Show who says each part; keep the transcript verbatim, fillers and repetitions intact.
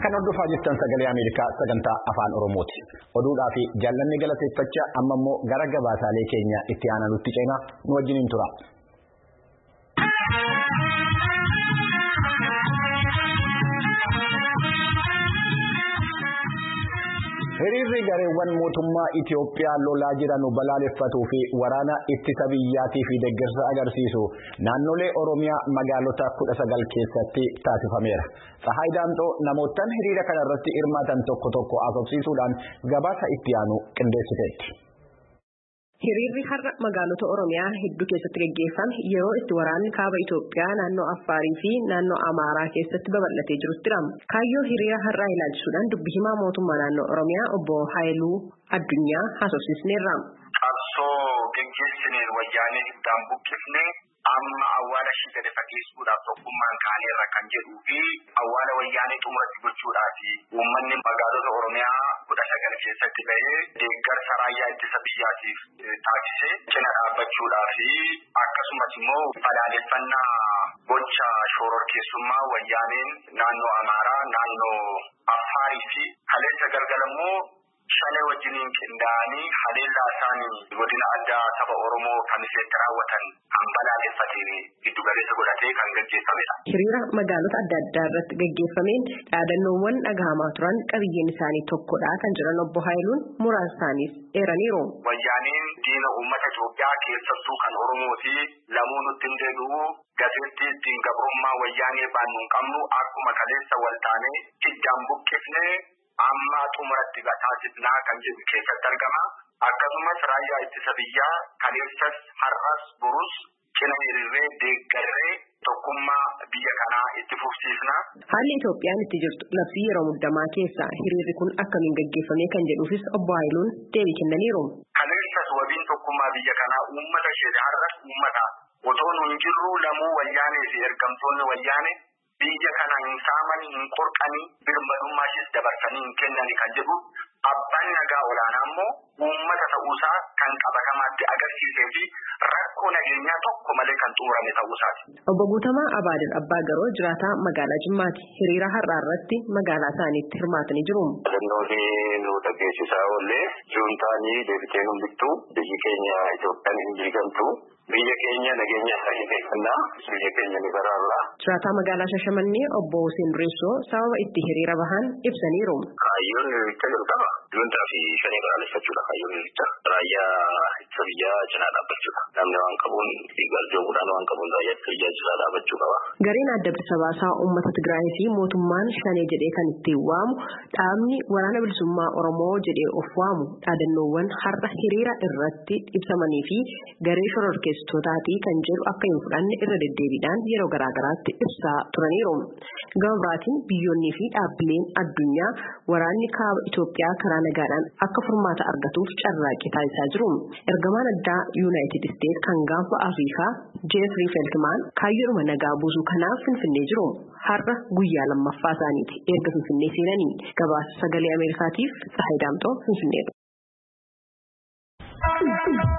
Speaker 1: Kan hordofaa jirtan sagalee Ameerikaa sagantaa afaan Oromooti. Oduudhaa fi jaallanni galateeffachaa amma immoo gara gabaasaalee keenya itti aanutti ceenaa nu wajjiniin tura. Hiriirri gareewwan mootummaa Itoophiyaa lolaa jiran balaaleffatuu fi waraana ittisa biyyaatii fi deeggarsa agarsiisu naannolee Oromiyaa magaalota kudha sagal keessatti taasifameera. Tsahaay Daamxoo namootaan hiriira kana irratti hirmaatan tokko tokko haasofsiisuudhaan gabaasa itti aanu qindeessiteetti.
Speaker 2: Hiriirri har'a magaalota Oromiyaa hedduu keessatti gaggeeffame yeroo itti waraanni kaaba Itoophiyaa naannoo Affaarii fi naannoo Amaaraa keessatti babal'atee jirutti dha. Kaayyoo hiriira har'aa ilaalchisuudhaan dubbi himaa mootummaa naannoo Oromiyaa obbo Haayiluu Addunyaa haasofsiisneerra.
Speaker 3: Qabsoo gaggeessineen wayyaanee hiddaan buqqifnee amma awwaala ishii gadi fageessuudhaaf tokkummaan kaaneerra kan jedhuu fi awwaala wayyaanee xumuratti gochuudhaaf uummanni magaalota Oromiyaa kudha sagal keessatti bahee deeggarsa raayyaa ittisa biyyaatiif taasisee cina dhaabbachuudhaa fi akkasumas immoo balaaleffannaa gocha shororkeessummaa wayyaaneen naannoo Amaaraa, naannoo Affaarii fi kaleessa galgalammoo Shalee wajjiniin qindaa'anii haleellaa isaanii godina addaa saba Oromoo kamiseetti raawwatan kan balaaleffatee giddu galeessa godhatee kan gaggeeffamedha.
Speaker 2: Hiriira magaalota adda addaa irratti gaggeeffameen dhaadannoowwan dhagahamaa turan qabiyyeen isaanii tokkodha kan jiran obbo Haayiluun muraasa isaaniis eeraniiru.
Speaker 3: Wayyaaneen diina uummata Itoophiyaa keessattuu kan Oromooti lamuu nutti hin deebi'u gazeettii ittiin gabrummaa wayyaanee baannu hin qabnu akkuma kaleessa waltaanee hiddaan buqqifnee amma xumuratti taasifnaa kan jedhu keessatti argama. Akkasumas raayyaa ittisa biyyaa kaleessas har'as burus cina hiriirree deeggarree tokkummaa biyya kanaa itti fufsiisna.
Speaker 2: Haalli Itoophiyaan itti jirtu labsii yeroo muddamaa keessa hiriirri kun akkamiin gaggeeffamee kan jedhuufis obbo Haayiluun deebii kennaniiru.
Speaker 3: Kaleessas wabiin tokkummaa biyya kanaa uummata ishee har'as uummata otoo nu hin jirru lamuu wayyaanee fi ergamtoonni wayyaanee biyya kana hin saamanii hin qorqanii birmadummaashis dabarsanii hin kennani kan jedhu abbaan nagaa olaanaa immoo uummata ta'uusaa kan qabatamaatti agarsiisee fi rakkoo nageenyaa tokko malee kan xumurame ta'uusaati.
Speaker 2: Obbo Guutamaa Abaadil Abbaa Garoo jiraataa magaalaa Jimmaati. Hiriira har'aa irratti magaalaa isaaniitti hirmaatanii jiru.
Speaker 4: Naannoonni nu dhageessisaa oollee juuntaanii deebitee nu bittu biyyi keenya Itoophiyaan hin diigamtu. Biyya keenya nageenya isaanii beekannaa biyya keenya ni baraarra.
Speaker 2: Jiraataa magaalaa Shashamannee obbo Hussein Reessoo sababa itti hiriira bahan ibsaniiru.
Speaker 4: Kaayyoon hiriirichaa jalqaba juuntaa fi shanii balaaleffachuudha. Kaayyoon hiriirichaa raayyaa ittisa biyyaa cinaa dhaabbachuudha. Namni waan qabuun garjoomuudhaan waan qabuun raayyaa ittisa biyyaa cinaa dhaabbachuu qaba.
Speaker 2: Gareen adda bilisa baasaa uummata Tigraay fi mootummaan shanee jedhee kan ittiin waamu dhaabni waraana bilisummaa Oromoo jedhee of waamu dhaadannoowwan har'a hiriira irratti ibsamanii fi garee shororkeessitootaati kan jedhu akka hin fudhanne irra deddeebiidhaan yeroo garaagaraatti ibsaa turaniiru. Gama biraatiin biyyoonnii fi dhaabbileen addunyaa waraanni kaaba Itoophiyaa karaa nagaadhaan akka furmaata argatuuf carraaqqii taasisaa jiru. Ergamaan addaa Yuunaayitid Isteetsi kan gaanfa Afrikaa Jeefrii Feltmaan kaayyoodhuma nagaa buusuu kanaaf Finfinnee jiru. Har'a guyyaa lammaffaa isaaniiti erga Finfinnee seenanii. Gabaasa sagalee Ameerikaatiif Tsahaay Daamxoo Finfinnee.